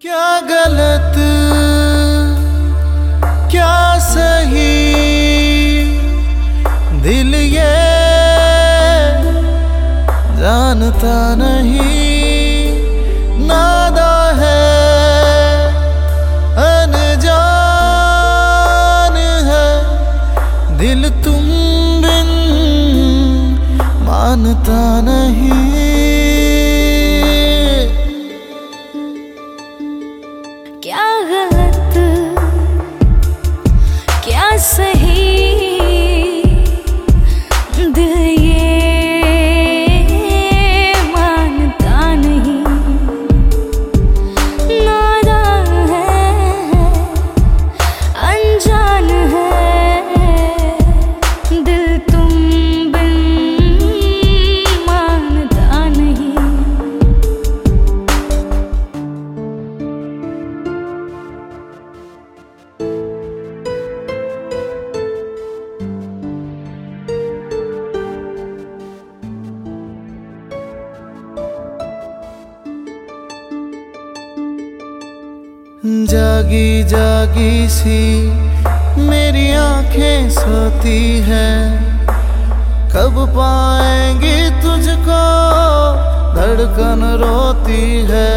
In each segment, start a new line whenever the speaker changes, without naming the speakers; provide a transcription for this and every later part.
क्या गलत क्या सही दिल ये जानता नहीं, नादा है अनजान है दिल तुम बिन मानता नहीं।
क्या गलत क्या सही दिल ये मानता नहीं, नादान है अनजान है दिल तुम बिन मानता नहीं।
जागी जागी सी मेरी आंखें सोती है, कब पाएंगी तुझको धड़कन रोती है।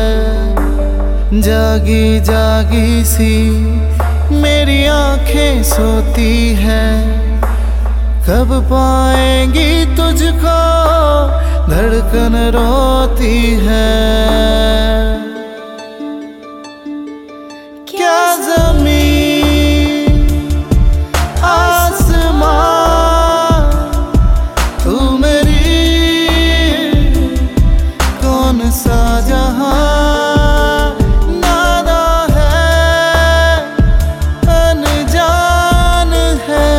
जागी जागी सी मेरी आंखें सोती है, कब पाएंगी तुझको धड़कन रोती है। क्या ज़मीन आसमां तू मेरी कौन सा जहां, नादा है अनजान है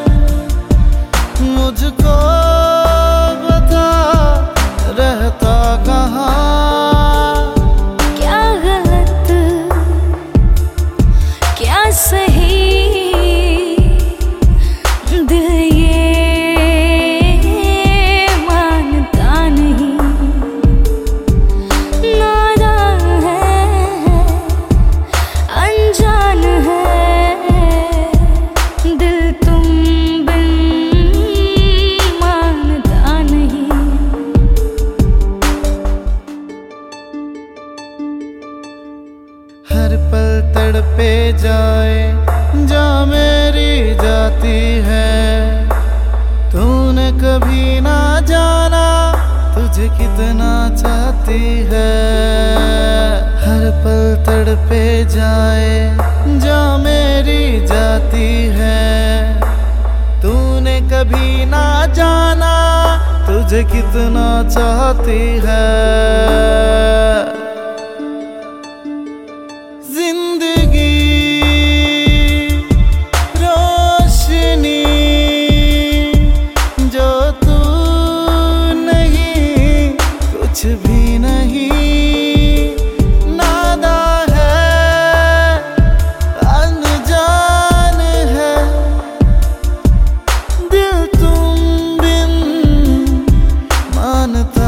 मुझको बता रहता कहाँ।
सही दिल ये मानता नहीं, नादान है अनजान है दिल तुम बिन मानता नहीं।
हर पल तड़पे जाए जा मेरी जाती है, तूने कभी ना जाना तुझे कितना चाहती है। हर पल तड़पे जाए जा मेरी जाती है, तूने कभी ना जाना तुझे कितना चाहती है। कुछ भी नहीं, नादा है अनजान है दिल तुम बिन मानता